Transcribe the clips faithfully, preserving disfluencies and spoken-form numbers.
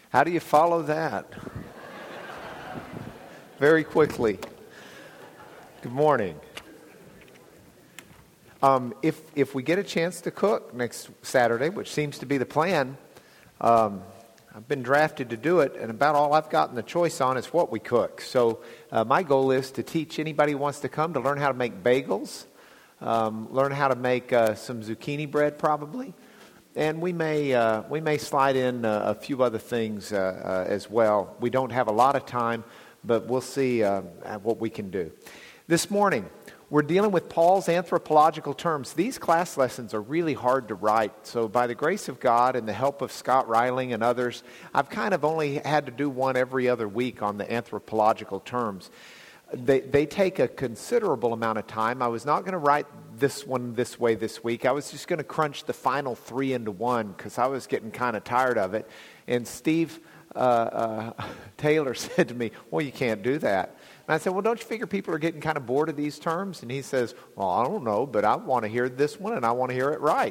How do you follow that? Very quickly. Good morning. Um, if if we get a chance to cook next Saturday, which seems to be the plan, um, I've been drafted to do it, and about all I've gotten the choice on is what we cook. So uh, my goal is to teach anybody who wants to come to learn how to make bagels, um, learn how to make uh, some zucchini bread probably, and we may uh, we may slide in uh, a few other things uh, uh, as well. We don't have a lot of time, but we'll see uh, what we can do. This morning, we're dealing with Paul's anthropological terms. These class lessons are really hard to write. So by the grace of God and the help of Scott Reiling and others, I've kind of only had to do one every other week on the anthropological terms. They they take a considerable amount of time. I was not going to write this one this way this week. I was just going to crunch the final three into one because I was getting kind of tired of it. And Steve uh, uh, Taylor said to me, well, you can't do that. And I said, well, don't you figure people are getting kind of bored of these terms? And he says, well, I don't know, but I want to hear this one and I want to hear it right.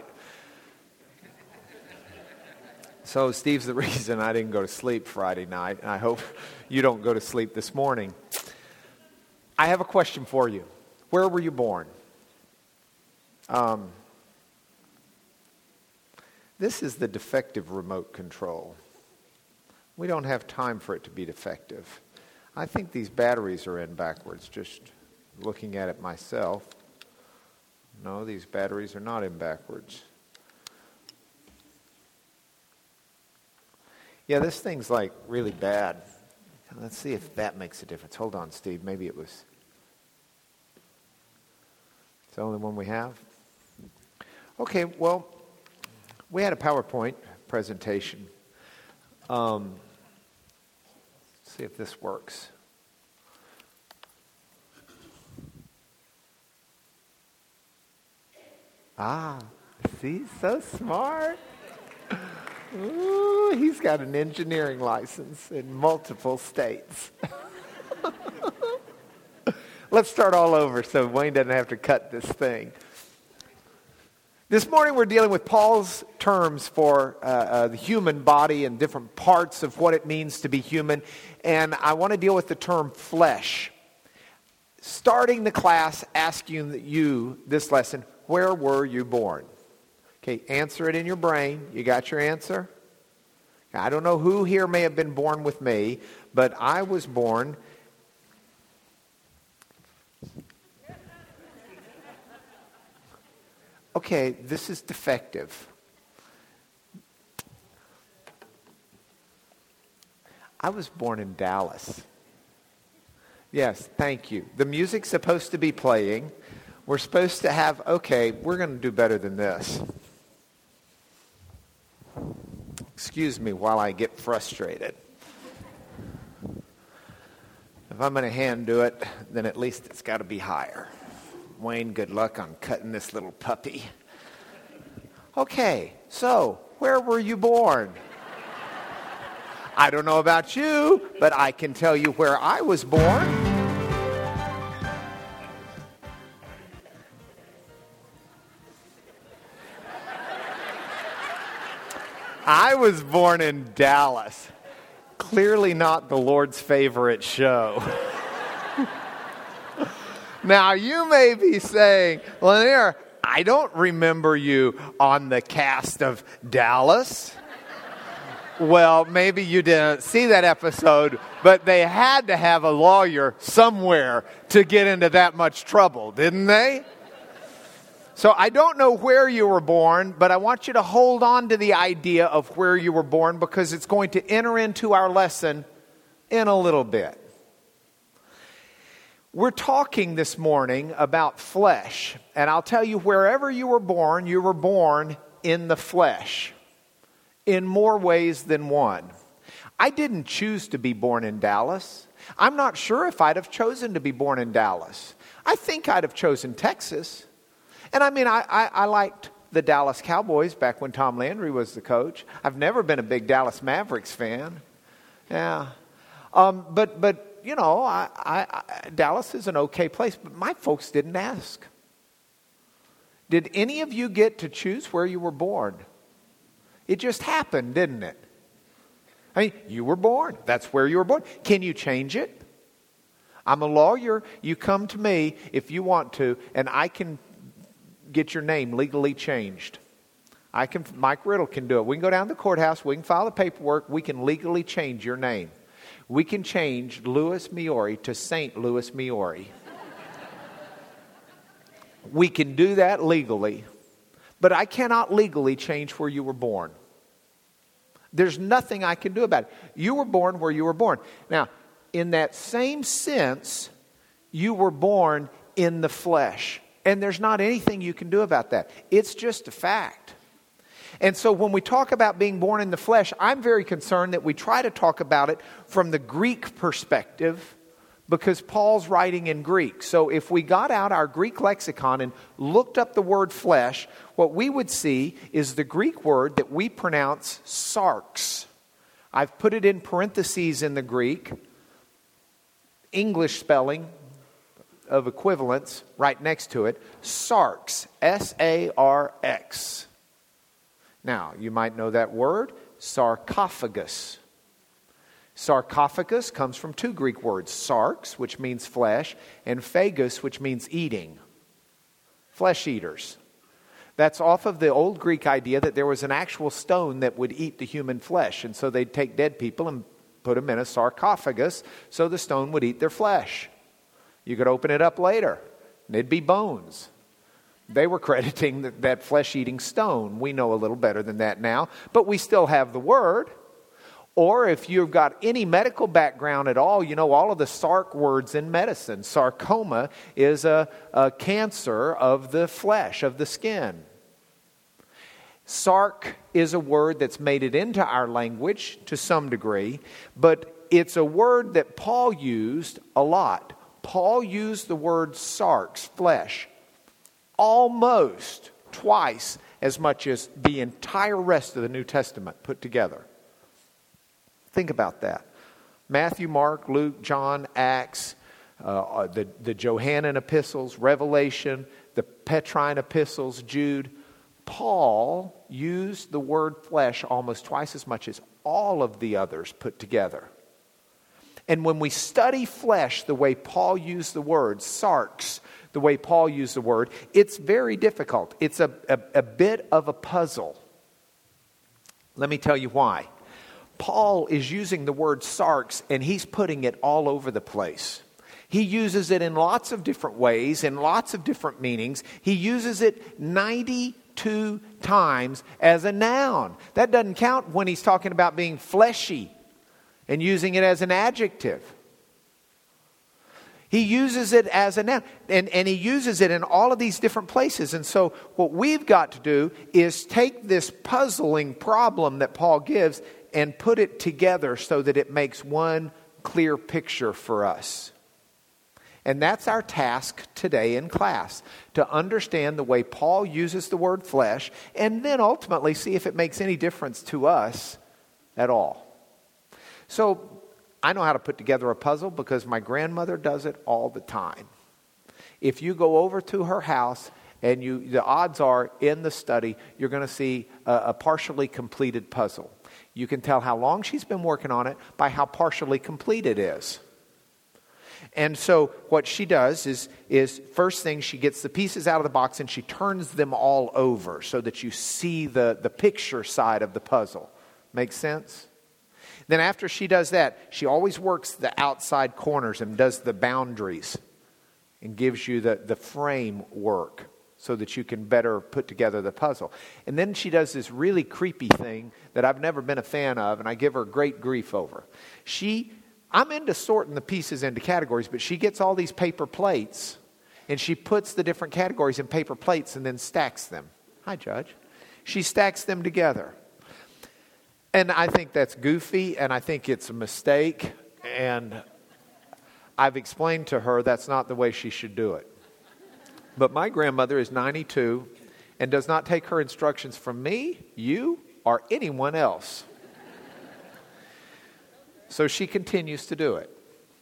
So Steve's the reason I didn't go to sleep Friday night, and I hope you don't go to sleep this morning. I have a question for you. Where were you born? Um, this is the defective remote control. We don't have time for it to be defective. I think these batteries are in backwards, just looking at it myself. No, these batteries are not in backwards. Yeah, this thing's like really bad. Let's see if that makes a difference. Hold on, Steve. Maybe it was... It's the only one we have? Okay, well, we had a PowerPoint presentation. Um... See if this works. Ah, see, so smart. Ooh, he's got an engineering license in multiple states. Let's start all over so Wayne doesn't have to cut this thing. This morning we're dealing with Paul's terms for uh, uh, the human body and different parts of what it means to be human. And I want to deal with the term flesh. Starting the class asking you this lesson, where were you born? Okay, answer it in your brain. You got your answer? I don't know who here may have been born with me, but I was born... Okay, this is defective. I was born in Dallas. Yes, thank you. The music's supposed to be playing. We're supposed to have, okay, we're going to do better than this. Excuse me while I get frustrated. If I'm going to hand do it, then at least it's got to be higher. Wayne, good luck on cutting this little puppy. Okay, so where were you born? I don't know about you, but I can tell you where I was born. I was born in Dallas. Clearly not the Lord's favorite show. Now, you may be saying, Lanier, I don't remember you on the cast of Dallas. Well, maybe you didn't see that episode, but they had to have a lawyer somewhere to get into that much trouble, didn't they? So I don't know where you were born, but I want you to hold on to the idea of where you were born because it's going to enter into our lesson in a little bit. We're talking this morning about flesh, and I'll tell you, wherever you were born, you were born in the flesh, in more ways than one. I didn't choose to be born in Dallas. I'm not sure if I'd have chosen to be born in Dallas. I think I'd have chosen Texas. And I mean, I, I, I liked the Dallas Cowboys back when Tom Landry was the coach. I've never been a big Dallas Mavericks fan. Yeah. Um, but, but you know, I, I, I, Dallas is an okay place, but my folks didn't ask. Did any of you get to choose where you were born? It just happened, didn't it? I mean, you were born. That's where you were born. Can you change it? I'm a lawyer. You come to me if you want to, and I can get your name legally changed. I can. Mike Riddle can do it. We can go down to the courthouse. We can file the paperwork. We can legally change your name. We can change Louis Miori to Saint Louis Miori. We can do that legally. But I cannot legally change where you were born. There's nothing I can do about it. You were born where you were born. Now, in that same sense, you were born in the flesh. And there's not anything you can do about that. It's just a fact. And so when we talk about being born in the flesh, I'm very concerned that we try to talk about it from the Greek perspective, because Paul's writing in Greek. So if we got out our Greek lexicon and looked up the word flesh, what we would see is the Greek word that we pronounce sarx. I've put it in parentheses in the Greek, English spelling of equivalence right next to it, sarx, S A R X. Now, you might know that word, sarcophagus. Sarcophagus comes from two Greek words, sarx, which means flesh, and phagus, which means eating. Flesh eaters. That's off of the old Greek idea that there was an actual stone that would eat the human flesh. And so they'd take dead people and put them in a sarcophagus so the stone would eat their flesh. You could open it up later, and it'd be bones. They were crediting that, that flesh-eating stone. We know a little better than that now, but we still have the word. Or if you've got any medical background at all, you know all of the sarc words in medicine. Sarcoma is a, a cancer of the flesh, of the skin. Sarc is a word that's made it into our language to some degree, but it's a word that Paul used a lot. Paul used the word sarx, flesh, almost twice as much as the entire rest of the New Testament put together. Think about that. Matthew, Mark, Luke, John, Acts, uh, the, the Johannine epistles, Revelation, the Petrine epistles, Jude. Paul used the word flesh almost twice as much as all of the others put together. And when we study flesh the way Paul used the word, sarx, the way Paul used the word, it's very difficult. It's a, a, a bit of a puzzle. Let me tell you why. Paul is using the word sarx, and he's putting it all over the place. He uses it in lots of different ways, in lots of different meanings. He uses it ninety-two times as a noun. That doesn't count when he's talking about being fleshy and using it as an adjective. He uses it as a noun, and, and he uses it in all of these different places. And so what we've got to do is take this puzzling problem that Paul gives and put it together so that it makes one clear picture for us. And that's our task today in class, to understand the way Paul uses the word flesh, and then ultimately see if it makes any difference to us at all. So I know how to put together a puzzle because my grandmother does it all the time. If you go over to her house, and you, the odds are in the study, you're going to see a, a partially completed puzzle. You can tell how long she's been working on it by how partially complete it is. And so what she does is, is first thing, she gets the pieces out of the box and she turns them all over so that you see the, the picture side of the puzzle. Make sense? Then after she does that, she always works the outside corners and does the boundaries and gives you the, the framework so that you can better put together the puzzle. And then she does this really creepy thing that I've never been a fan of, and I give her great grief over. She, I'm into sorting the pieces into categories, but she gets all these paper plates, and she puts the different categories in paper plates and then stacks them. Hi, Judge. She stacks them together. And I think that's goofy, and I think it's a mistake, and I've explained to her that's not the way she should do it. But my grandmother is ninety-two and does not take her instructions from me, you, or anyone else. So she continues to do it.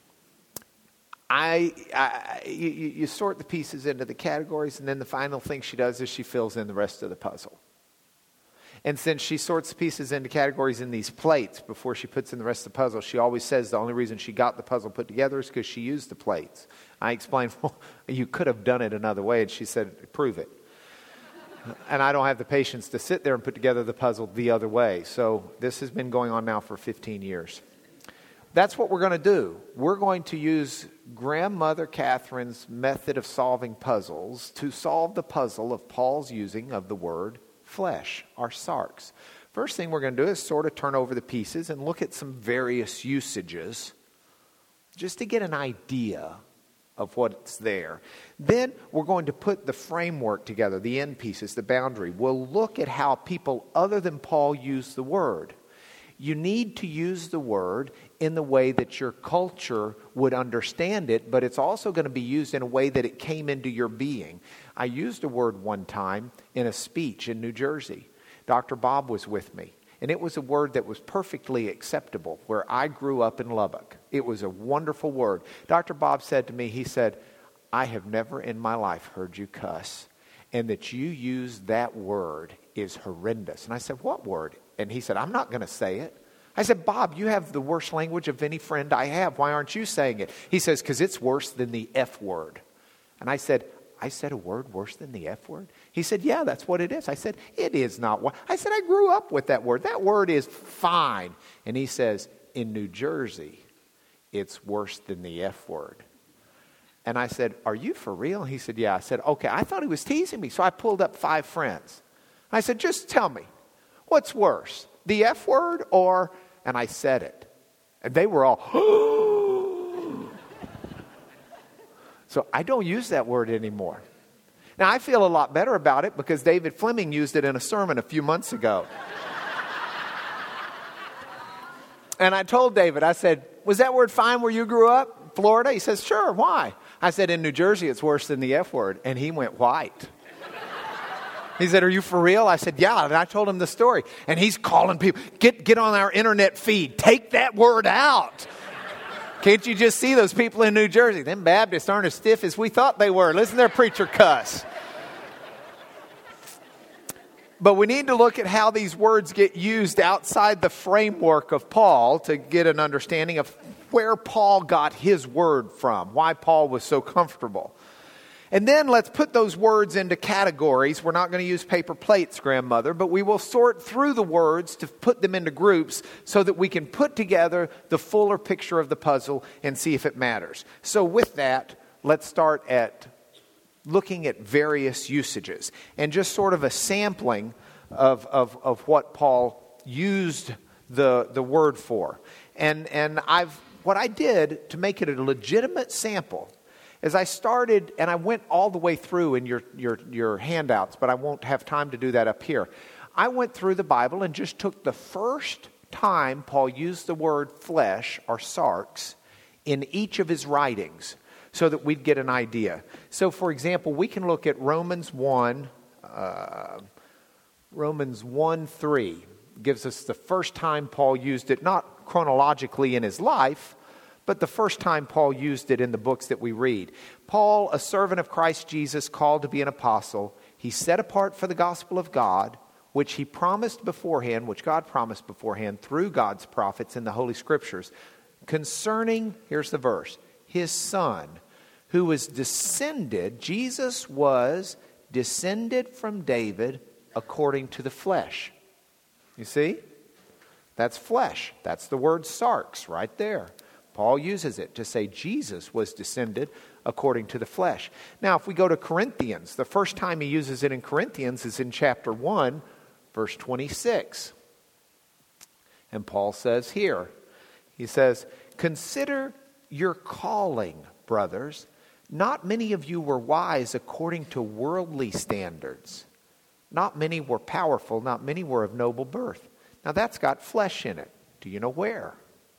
I, I you, you sort the pieces into the categories, and then the final thing she does is she fills in the rest of the puzzle. And since she sorts the pieces into categories in these plates before she puts in the rest of the puzzle, she always says the only reason she got the puzzle put together is because she used the plates. I explained, well, you could have done it another way. And she said, prove it. And I don't have the patience to sit there and put together the puzzle the other way. So this has been going on now for fifteen years. That's what we're going to do. We're going to use Grandmother Catherine's method of solving puzzles to solve the puzzle of Paul's using of the word flesh, or sarx. First thing we're going to do is sort of turn over the pieces and look at some various usages just to get an idea of what's there. Then we're going to put the framework together, the end pieces, the boundary. We'll look at how people other than Paul use the word. You need to use the word in the way that your culture would understand it, but it's also going to be used in a way that it came into your being. I used a word one time in a speech in New Jersey. Doctor Bob was with me, and it was a word that was perfectly acceptable where I grew up in Lubbock. It was a wonderful word. Doctor Bob said to me, he said, I have never in my life heard you cuss, and that you use that word is horrendous. And I said, what word? And he said, I'm not going to say it. I said, Bob, you have the worst language of any friend I have. Why aren't you saying it? He says, because it's worse than the F word. And I said, I said a word worse than the F word? He said, yeah, that's what it is. I said, it is not what. I said, I grew up with that word. That word is fine. And he says, in New Jersey, it's worse than the F word. And I said, are you for real? He said, yeah. I said, okay. I thought he was teasing me. So I pulled up five friends. I said, just tell me, what's worse, the F word or, and I said it. And they were all, so I don't use that word anymore. Now, I feel a lot better about it because David Fleming used it in a sermon a few months ago. And I told David, I said, was that word fine where you grew up, Florida? He says, sure, why? I said, in New Jersey, it's worse than the F word. And he went white. He said, are you for real? I said, yeah. And I told him the story. And he's calling people, get, get on our internet feed. Take that word out. Can't you just see those people in New Jersey? Them Baptists aren't as stiff as we thought they were. Listen to their preacher cuss. But we need to look at how these words get used outside the framework of Paul to get an understanding of where Paul got his word from, why Paul was so comfortable. And then let's put those words into categories. We're not going to use paper plates, grandmother, but we will sort through the words to put them into groups so that we can put together the fuller picture of the puzzle and see if it matters. So with that, let's start at looking at various usages and just sort of a sampling of, of, of what Paul used the, the word for. And, and I've what I did to make it a legitimate sample as I started, and I went all the way through in your, your, your handouts, but I won't have time to do that up here. I went through the Bible and just took the first time Paul used the word flesh or sarx in each of his writings so that we'd get an idea. So, for example, we can look at Romans one, uh, Romans one three gives us the first time Paul used it, not chronologically in his life, but the first time Paul used it in the books that we read. Paul, a servant of Christ Jesus, called to be an apostle, he set apart for the gospel of God, which he promised beforehand, which God promised beforehand through God's prophets in the Holy Scriptures, concerning, here's the verse, his son, who was descended, Jesus was descended from David according to the flesh. You see? That's flesh. That's the word sarx right there. Paul uses it to say Jesus was descended according to the flesh. Now, if we go to Corinthians, the first time he uses it in Corinthians is in chapter one, verse twenty-six. And Paul says here, he says, consider your calling, brothers. Not many of you were wise according to worldly standards. Not many were powerful. Not many were of noble birth. Now, that's got flesh in it. Do you know where?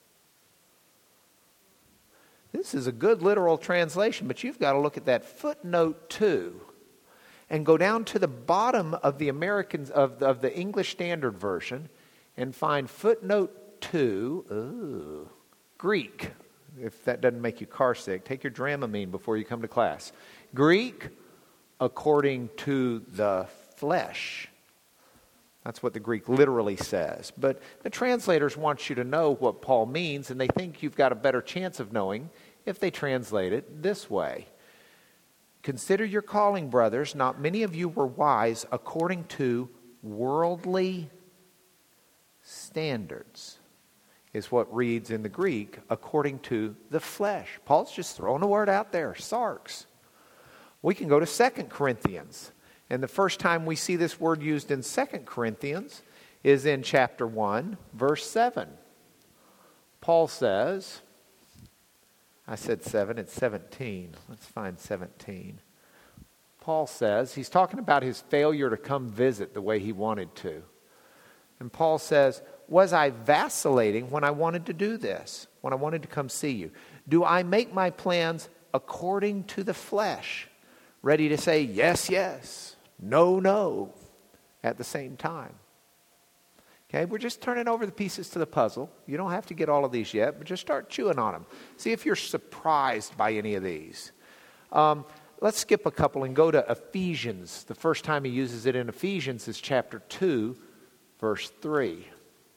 This is a good literal translation, but you've got to look at that footnote two and go down to the bottom of the Americans of the, of the English Standard Version and find footnote two, ooh, Greek. If that doesn't make you car sick, take your Dramamine before you come to class. Greek, according to the flesh. That's what the Greek literally says. But the translators want you to know what Paul means, and they think you've got a better chance of knowing if they translate it this way. Consider your calling, brothers. Not many of you were wise according to worldly standards, is what reads in the Greek, according to the flesh. Paul's just throwing a word out there, sarx. We can go to Second Corinthians. And the first time we see this word used in Second Corinthians is in chapter one, verse seven. Paul says, I said seven, it's seventeen. Let's find seventeen. Paul says, he's talking about his failure to come visit the way he wanted to. And Paul says, was I vacillating when I wanted to do this, when I wanted to come see you? Do I make my plans according to the flesh, ready to say yes, yes, no, no, at the same time? Okay, we're just turning over the pieces to the puzzle. You don't have to get all of these yet, but just start chewing on them. See if you're surprised by any of these. Um, let's skip a couple and go to Ephesians. The first time he uses it in Ephesians is chapter two, verse three.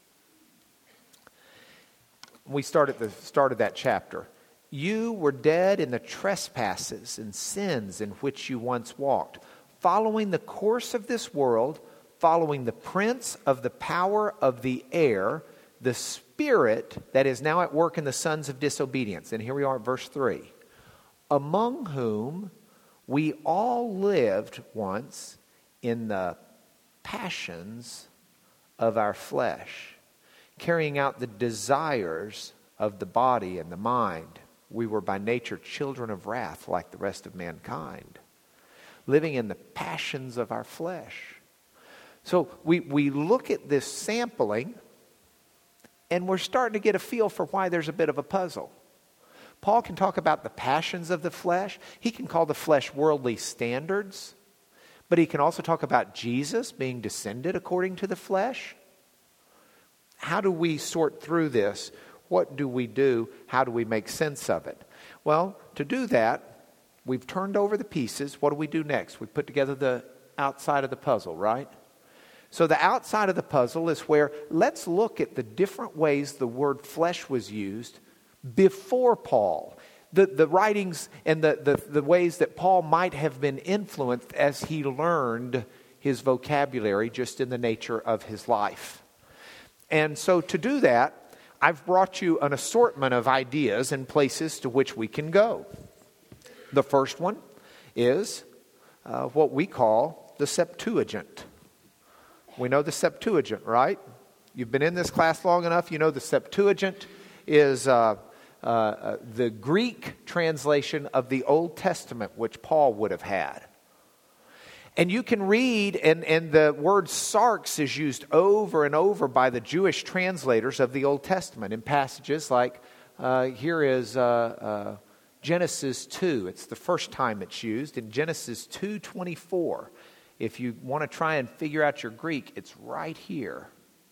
We start at the start of that chapter. You were dead in the trespasses and sins in which you once walked, following the course of this world, following the prince of the power of the air, the spirit that is now at work in the sons of disobedience. And here we are at verse three. Among whom we all lived once in the passions of our flesh, carrying out the desires of the body and the mind. We were by nature children of wrath like the rest of mankind, living in the passions of our flesh. So we, we look at this sampling, and we're starting to get a feel for why there's a bit of a puzzle. Paul can talk about the passions of the flesh. He can call the flesh worldly standards. But he can also talk about Jesus being descended according to the flesh. How do we sort through this? What do we do? How do we make sense of it? Well, to do that, we've turned over the pieces. What do we do next? We put together the outside of the puzzle, right? So the outside of the puzzle is where let's look at the different ways the word flesh was used before Paul. The, the writings and the, the, the ways that Paul might have been influenced as he learned his vocabulary just in the nature of his life. And so to do that, I've brought you an assortment of ideas and places to which we can go. The first one is uh, what we call the Septuagint. We know the Septuagint, right? You've been in this class long enough, you know the Septuagint is uh, uh, uh, the Greek translation of the Old Testament, which Paul would have had. And you can read, and, and the word sarx is used over and over by the Jewish translators of the Old Testament in passages like, uh, here is uh, uh, Genesis two. It's the first time it's used in Genesis two twenty-four. If you want to try and figure out your Greek, it's right here.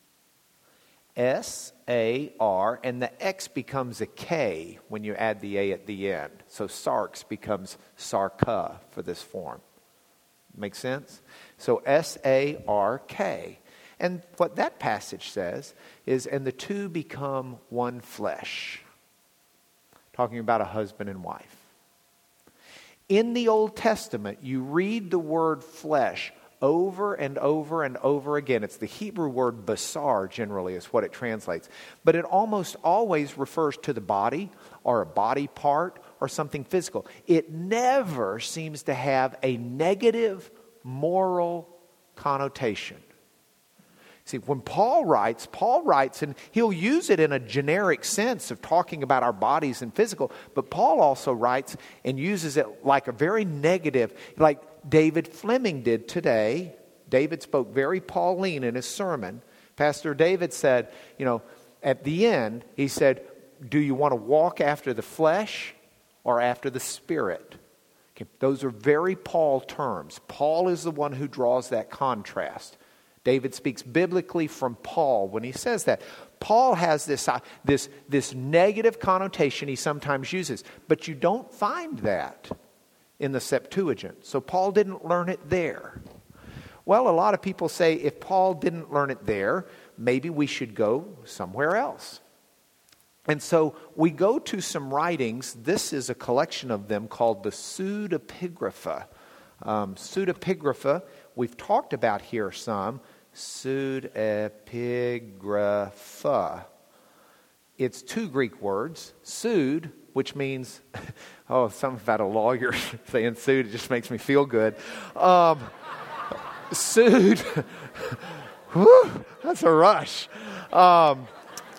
S A R, and the X becomes a K when you add the A at the end. So sarx becomes sarka for this form. Make sense? So S A R K. And what that passage says is, and the two become one flesh. Talking about a husband and wife. In the Old Testament, you read the word flesh over and over and over again. It's the Hebrew word basar, generally, is what it translates. But it almost always refers to the body or a body part or something physical. It never seems to have a negative moral connotation. See, when Paul writes, Paul writes, and he'll use it in a generic sense of talking about our bodies and physical, but Paul also writes and uses it like a very negative, like David Fleming did today. David spoke very Pauline in his sermon. Pastor David said, you know, at the end, he said, do you want to walk after the flesh or after the spirit? Okay, those are very Paul terms. Paul is the one who draws that contrast. David speaks biblically from Paul when he says that. Paul has this, uh, this, this negative connotation he sometimes uses, but you don't find that in the Septuagint. So Paul didn't learn it there. Well, a lot of people say if Paul didn't learn it there, maybe we should go somewhere else. And so we go to some writings. This is a collection of them called the Pseudepigrapha. Um, Pseudepigrapha, we've talked about here some. Pseudepigrapha. It's two Greek words. Pseud, which means, oh, something about a lawyer saying pseud, it just makes me feel good. Um, pseud, whew, that's a rush. Um,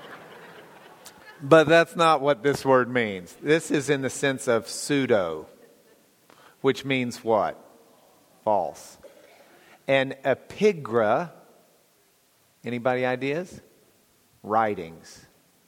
but that's not what this word means. This is in the sense of pseudo, which means what? False. And epigra, anybody ideas? Writings.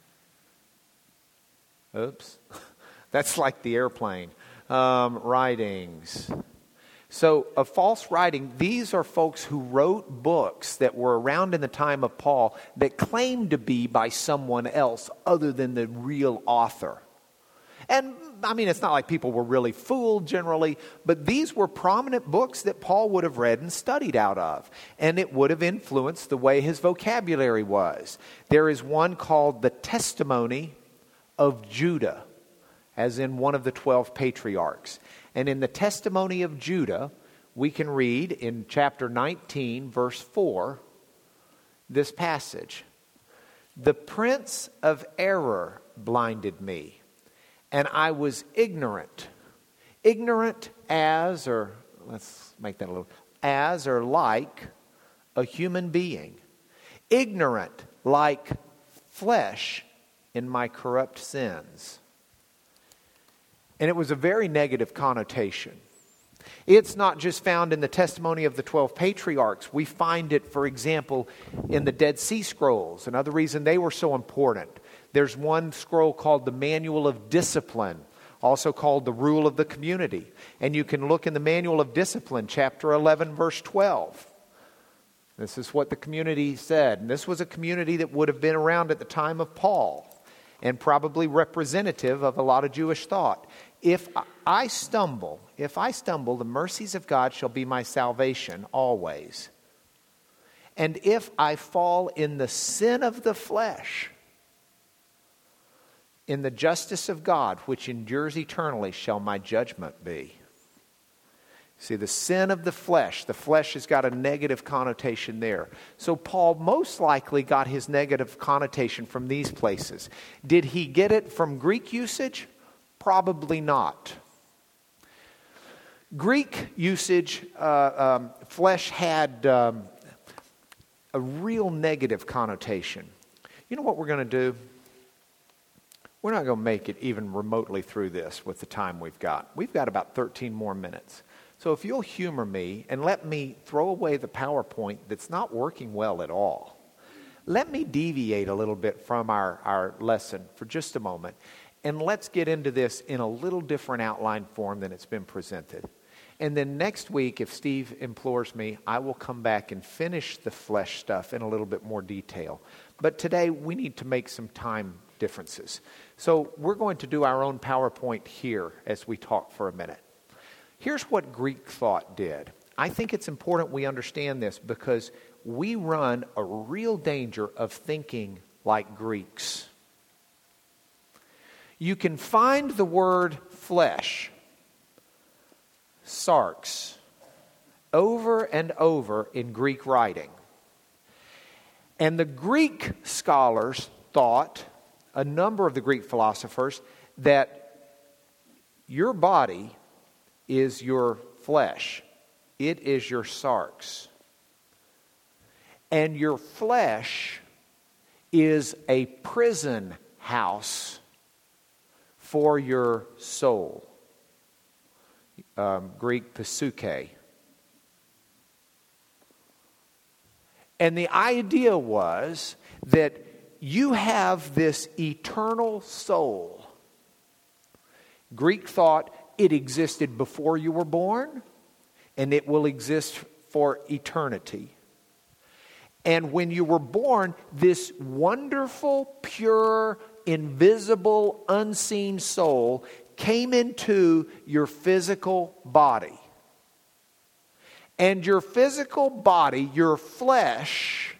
Oops. That's like the airplane. Um, writings. So a false writing, these are folks who wrote books that were around in the time of Paul that claimed to be by someone else other than the real author. And I mean, it's not like people were really fooled generally, but these were prominent books that Paul would have read and studied out of. And it would have influenced the way his vocabulary was. There is one called the Testimony of Judah, as in one of the twelve patriarchs. And in the Testimony of Judah, we can read in chapter nineteen, verse four, this passage. The prince of error blinded me, and I was ignorant. Ignorant as, or let's make that a little, as or like a human being. Ignorant like flesh in my corrupt sins. And it was a very negative connotation. It's not just found in the Testimony of the twelve patriarchs. We find it, for example, in the Dead Sea Scrolls. Another reason they were so important. There's one scroll called the Manual of Discipline, also called the Rule of the Community. And you can look in the Manual of Discipline, chapter eleven, verse twelve. This is what the community said. And this was a community that would have been around at the time of Paul, and probably representative of a lot of Jewish thought. If I stumble, if I stumble, the mercies of God shall be my salvation always. And if I fall in the sin of the flesh, in the justice of God, which endures eternally, shall my judgment be. See, the sin of the flesh, the flesh has got a negative connotation there. So Paul most likely got his negative connotation from these places. Did he get it from Greek usage? Probably not. Greek usage, uh, um, flesh had um, a real negative connotation. You know what we're going to do? We're not going to make it even remotely through this with the time we've got. We've got about thirteen more minutes. So if you'll humor me and let me throw away the PowerPoint that's not working well at all. Let me deviate a little bit from our, our lesson for just a moment. And let's get into this in a little different outline form than it's been presented. And then next week, if Steve implores me, I will come back and finish the flesh stuff in a little bit more detail. But today, we need to make some time differences. So we're going to do our own PowerPoint here as we talk for a minute. Here's what Greek thought did. I think it's important we understand this because we run a real danger of thinking like Greeks. You can find the word flesh, sarx, over and over in Greek writing. And the Greek scholars thought, a number of the Greek philosophers, that your body is your flesh. It is your sarx. And your flesh is a prison house for your soul. Um, Greek psyche. And the idea was that you have this eternal soul. Greek thought it existed before you were born, and it will exist for eternity. And when you were born, this wonderful, pure, invisible, unseen soul came into your physical body. And your physical body, your flesh,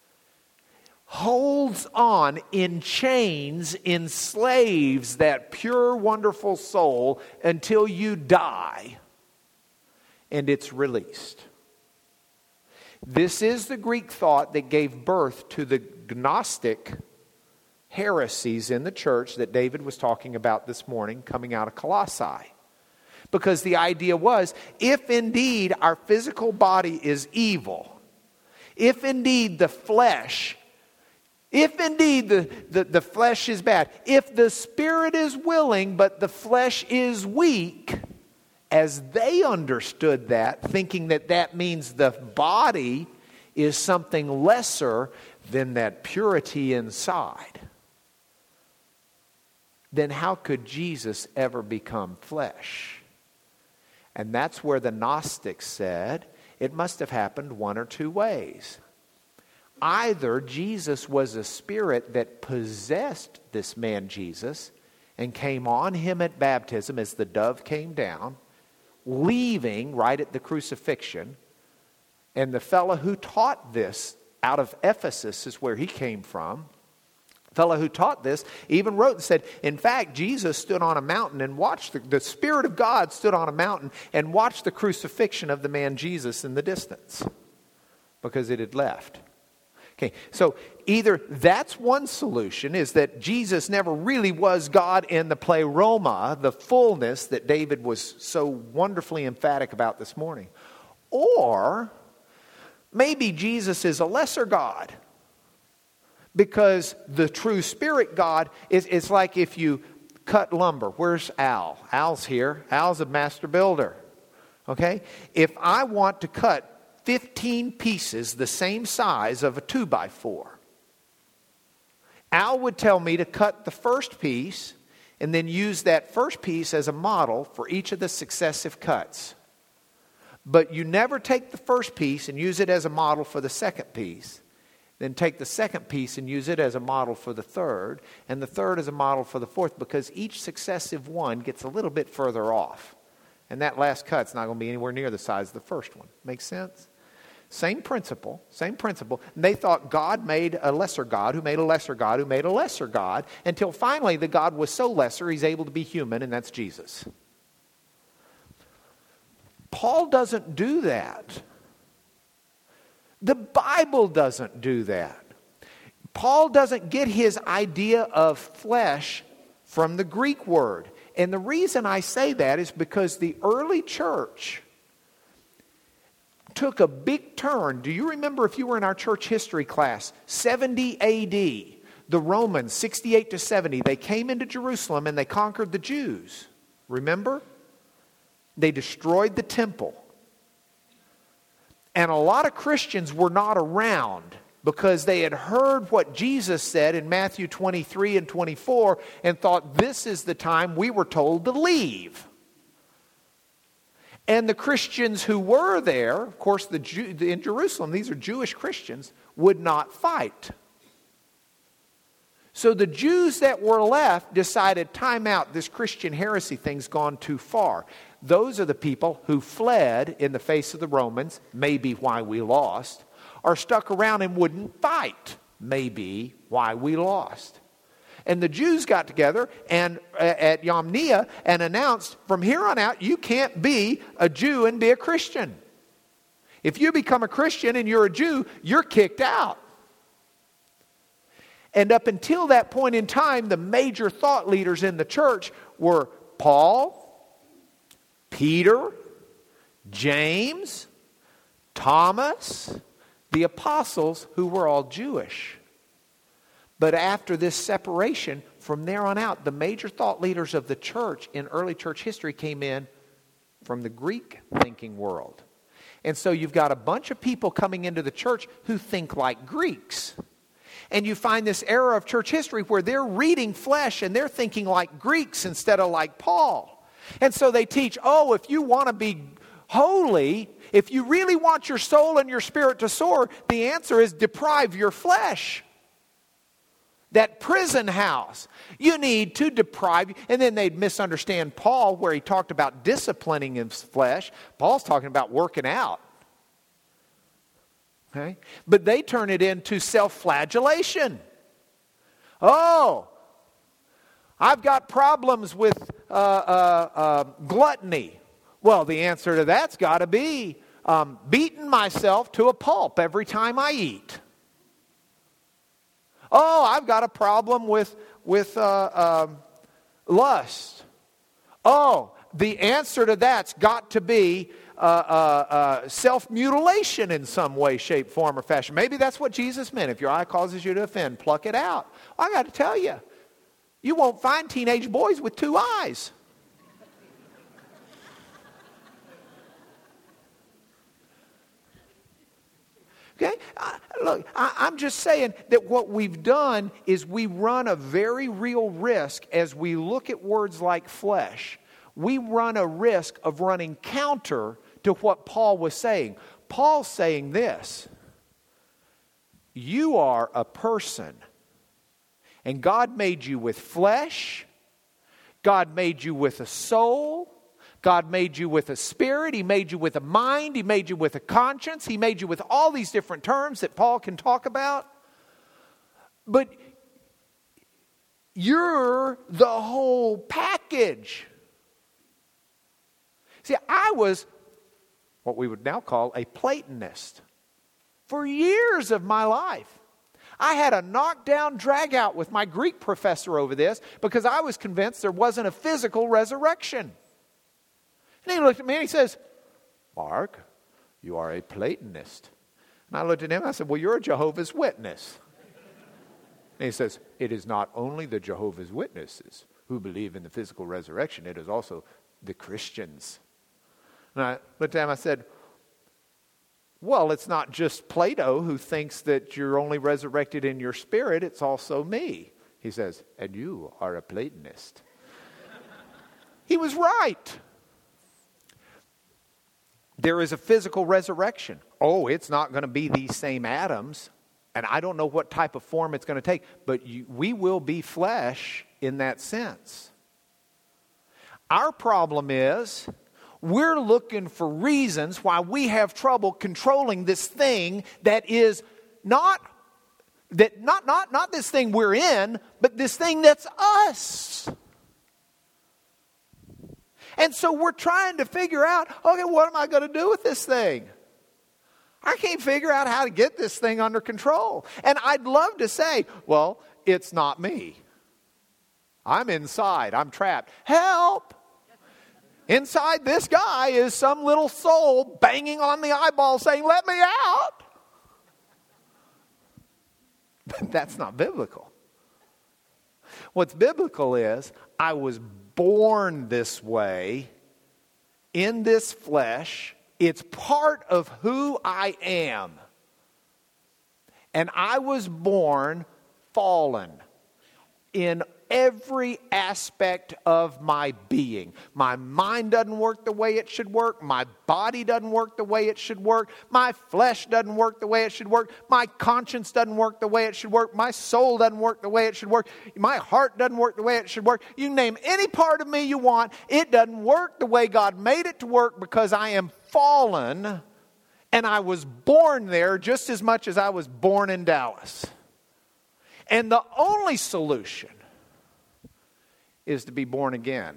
holds on in chains, enslaves that pure, wonderful soul until you die and it's released. This is the Greek thought that gave birth to the Gnostic heresies in the church that David was talking about this morning coming out of Colossae. Because the idea was, if indeed our physical body is evil, if indeed the flesh, if indeed the, the, the flesh is bad, if the spirit is willing but the flesh is weak, as they understood that, thinking that that means the body is something lesser than that purity inside, then how could Jesus ever become flesh? And that's where the Gnostics said it must have happened one or two ways. Either Jesus was a spirit that possessed this man Jesus and came on him at baptism as the dove came down, leaving right at the crucifixion. And the fellow who taught this out of Ephesus is where he came from. Fellow who taught this even wrote and said, in fact, Jesus stood on a mountain and watched, the, the Spirit of God stood on a mountain and watched the crucifixion of the man Jesus in the distance because it had left. Okay, so either that's one solution, is that Jesus never really was God in the pleroma, the fullness that David was so wonderfully emphatic about this morning. Or maybe Jesus is a lesser God. Because the true spirit God is it's like if you cut lumber. Where's Al? Al's here. Al's a master builder. Okay? If I want to cut fifteen pieces the same size of a two by four, Al would tell me to cut the first piece and then use that first piece as a model for each of the successive cuts. But you never take the first piece and use it as a model for the second piece. Then take the second piece and use it as a model for the third, and the third as a model for the fourth, because each successive one gets a little bit further off. And that last cut's not going to be anywhere near the size of the first one. Makes sense? Same principle, same principle. And they thought God made a lesser God, who made a lesser God, who made a lesser God, until finally the God was so lesser he's able to be human, and that's Jesus. Paul doesn't do that. The Bible doesn't do that. Paul doesn't get his idea of flesh from the Greek word. And the reason I say that is because the early church took a big turn. Do you remember, if you were in our church history class, seventy A D, the Romans, sixty-eight to seventy, they came into Jerusalem and they conquered the Jews. Remember? They destroyed the temple. And a lot of Christians were not around because they had heard what Jesus said in Matthew twenty-three and twenty-four and thought, this is the time we were told to leave. And the Christians who were there, of course, the Jew, in Jerusalem, these are Jewish Christians, would not fight. So the Jews that were left decided, time out, this Christian heresy thing's gone too far. Those are the people who fled in the face of the Romans, maybe why we lost, or stuck around and wouldn't fight, maybe why we lost. And the Jews got together and uh, at Yamnia and announced, from here on out, you can't be a Jew and be a Christian. If you become a Christian and you're a Jew, you're kicked out. And up until that point in time, the major thought leaders in the church were Paul, Peter, James, Thomas, the apostles, who were all Jewish. But after this separation, from there on out, the major thought leaders of the church in early church history came in from the Greek thinking world. And so you've got a bunch of people coming into the church who think like Greeks. And you find this era of church history where they're reading flesh and they're thinking like Greeks instead of like Paul. And so they teach, oh, if you want to be holy, if you really want your soul and your spirit to soar, the answer is deprive your flesh. That prison house, you need to deprive. And then they'd misunderstand Paul, where he talked about disciplining his flesh. Paul's talking about working out. Okay? But they turn it into self-flagellation. Oh, I've got problems with uh, uh, uh, gluttony. Well, the answer to that's got to be um, beating myself to a pulp every time I eat. Oh, I've got a problem with, with uh, um, lust. Oh, the answer to that's got to be uh, uh, uh, self-mutilation in some way, shape, form, or fashion. Maybe that's what Jesus meant. If your eye causes you to offend, pluck it out. I got to tell you, you won't find teenage boys with two eyes. Okay? I, look, I, I'm just saying that what we've done is we run a very real risk as we look at words like flesh. We run a risk of running counter to what Paul was saying. Paul's saying this: you are a person, and God made you with flesh, God made you with a soul, God made you with a spirit, He made you with a mind, He made you with a conscience, He made you with all these different terms that Paul can talk about. But you're the whole package. See, I was what we would now call a Platonist for years of my life. I had a knockdown, drag out with my Greek professor over this because I was convinced there wasn't a physical resurrection. And he looked at me and he says, Mark, you are a Platonist. And I looked at him and I said, well, you're a Jehovah's Witness. And he says, it is not only the Jehovah's Witnesses who believe in the physical resurrection, it is also the Christians. And I looked at him and I said, well, it's not just Plato who thinks that you're only resurrected in your spirit, it's also me. He says, and you are a Platonist. He was right. There is a physical resurrection. Oh, it's not going to be these same atoms, and I don't know what type of form it's going to take, but you, we will be flesh in that sense. Our problem is we're looking for reasons why we have trouble controlling this thing that is not that not not not this thing we're in, but this thing that's us. And so we're trying to figure out, okay, what am I going to do with this thing? I can't figure out how to get this thing under control. And I'd love to say, well, it's not me. I'm inside. I'm trapped. Help! Inside this guy is some little soul banging on the eyeball saying, let me out. But that's not biblical. What's biblical is, I was born this way, in this flesh. It's part of who I am. And I was born fallen in every aspect of my being. My mind doesn't work the way it should work. My body doesn't work the way it should work. My flesh doesn't work the way it should work. My conscience doesn't work the way it should work. My soul doesn't work the way it should work. My heart doesn't work the way it should work. You name any part of me you want, it doesn't work the way God made it to work because I am fallen, and I was born there just as much as I was born in Dallas. And the only solution is to be born again.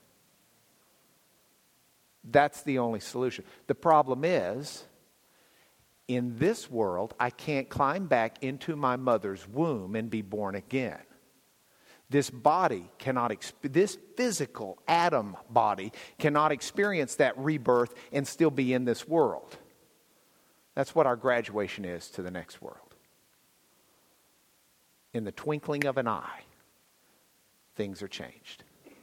That's the only solution. The problem is, in this world, I can't climb back into my mother's womb and be born again. This body cannot, this physical atom body cannot experience that rebirth and still be in this world. That's what our graduation is to the next world. In the twinkling of an eye, things are changed.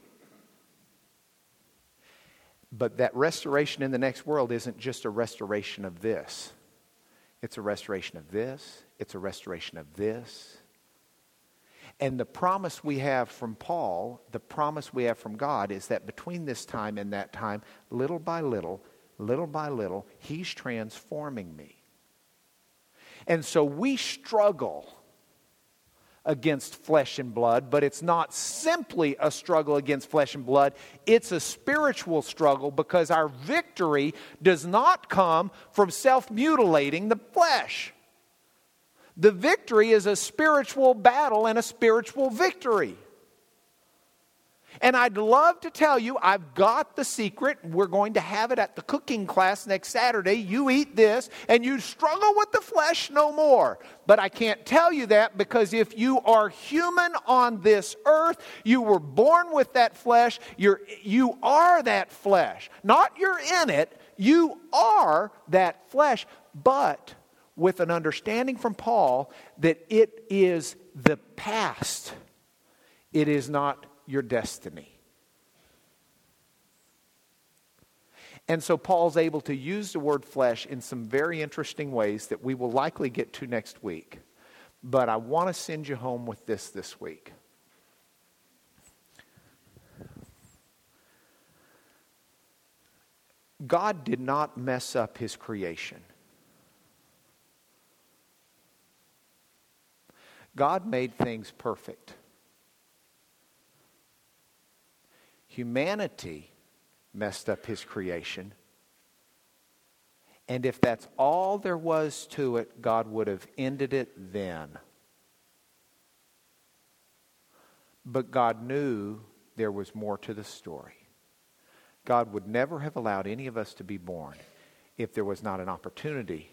But that restoration in the next world isn't just a restoration of this. It's a restoration of this. It's a restoration of this. And the promise we have from Paul, the promise we have from God, is that between this time and that time, little by little, little by little, He's transforming me. And so we struggle against flesh and blood, but it's not simply a struggle against flesh and blood. It's a spiritual struggle because our victory does not come from self-mutilating the flesh. The victory is a spiritual battle and a spiritual victory. And I'd love to tell you, I've got the secret. We're going to have it at the cooking class next Saturday. You eat this and you struggle with the flesh no more. But I can't tell you that because if you are human on this earth, you were born with that flesh. You're, you are that flesh. Not you're in it. You are that flesh. But with an understanding from Paul that it is the past. It is not your destiny. And so Paul's able to use the word flesh in some very interesting ways that we will likely get to next week. But I want to send you home with this this week. God did not mess up His creation. God made things perfect. Humanity messed up His creation. And if that's all there was to it, God would have ended it then. But God knew there was more to the story. God would never have allowed any of us to be born if there was not an opportunity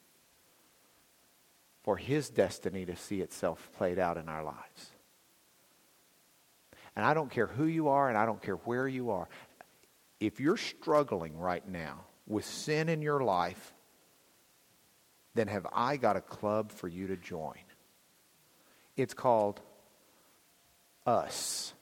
for His destiny to see itself played out in our lives. And I don't care who you are and I don't care where you are. If you're struggling right now with sin in your life, then have I got a club for you to join. It's called Us.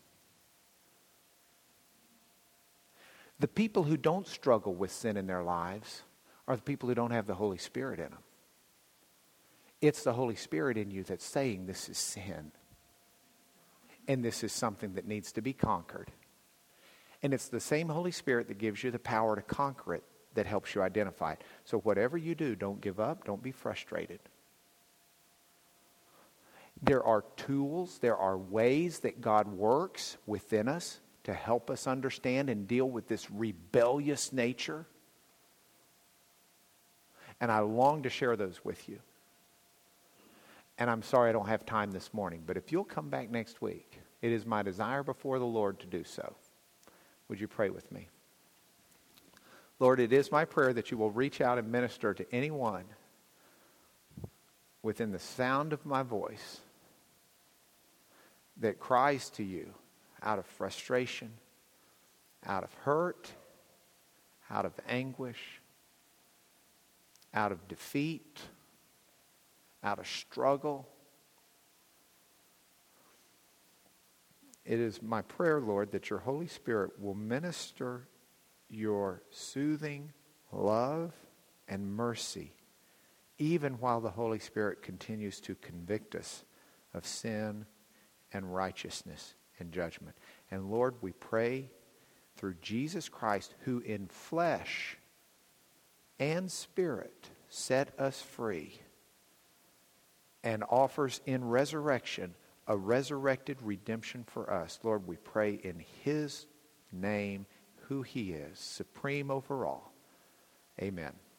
The people who don't struggle with sin in their lives are the people who don't have the Holy Spirit in them. It's the Holy Spirit in you that's saying this is sin. And this is something that needs to be conquered. And it's the same Holy Spirit that gives you the power to conquer it that helps you identify it. So whatever you do, don't give up. Don't be frustrated. There are tools, there are ways that God works within us to help us understand and deal with this rebellious nature. And I long to share those with you. And I'm sorry I don't have time this morning, but if you'll come back next week, it is my desire before the Lord to do so. Would you pray with me? Lord, it is my prayer that you will reach out and minister to anyone within the sound of my voice that cries to you out of frustration, out of hurt, out of anguish, out of defeat, out of struggle. It is my prayer, Lord, that your Holy Spirit will minister your soothing love and mercy, even while the Holy Spirit continues to convict us of sin and righteousness and judgment. And Lord, we pray through Jesus Christ, who in flesh and spirit set us free and offers in resurrection a resurrected redemption for us. Lord, we pray in His name, who He is, supreme over all. Amen.